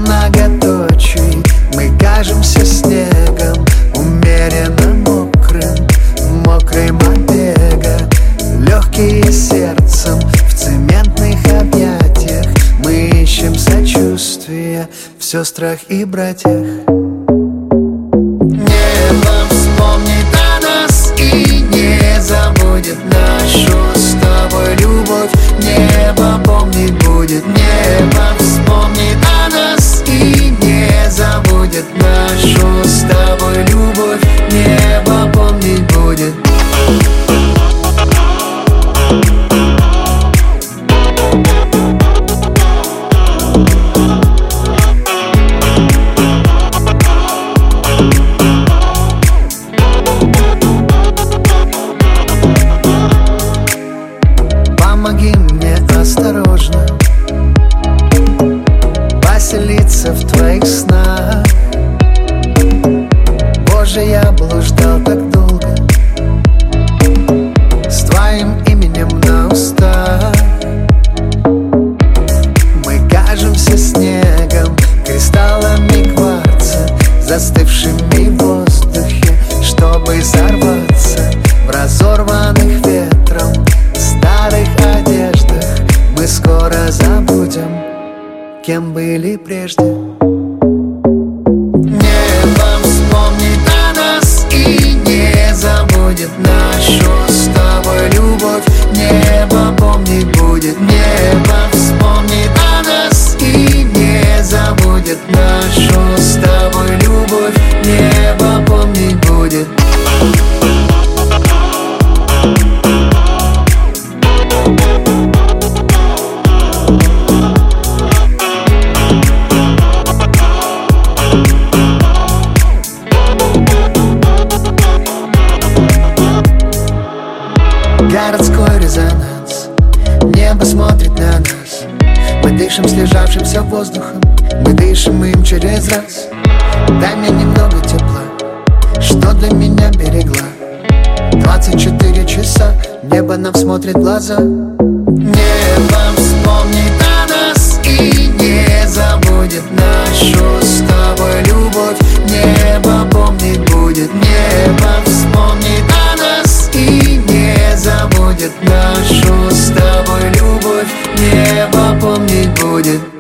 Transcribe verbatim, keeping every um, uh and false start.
многоточий. Мы кажемся снегом, умеренно мокрым, мокрым от бега. Легкие сердцем в цементных объятиях. Мы ищем сочувствие в сестрах и братьях. Небо вспомнит о нас и не забудет нашу с тобой любовь. Небо помнить будет. Небо вспомнит о нас и не забудет нашу с тобой любовь. Небо помнить будет. Помоги мне осторожно поселиться в твоих снах. Боже, я блуждал так долго с твоим именем на устах. Мы кажемся снегом, кристаллами кварца, застывшими в воздухе, чтобы взорваться в разорванных ветром старых одеждах. Мы скоро забудем, кем были прежде. Небо вспомнит о нас и не забудет нашу с тобой любовь. Небо помнить будет. Небо вспомнит о нас и не забудет нашу с тобой любовь. Небо помнить будет. Городской резонанс, небо смотрит на нас. Мы дышим слежавшимся воздухом, мы дышим им через раз. Дай мне немного тепла, что для меня берегла. Двадцать четыре часа, небо нам смотрит в глаза. Небо вспомнит о нас и не забудет нашу с тобой любовь. Небо помнить будет. Небо вспомнит о нас и не забудет нашу с тобой любовь. Небо помнить будет.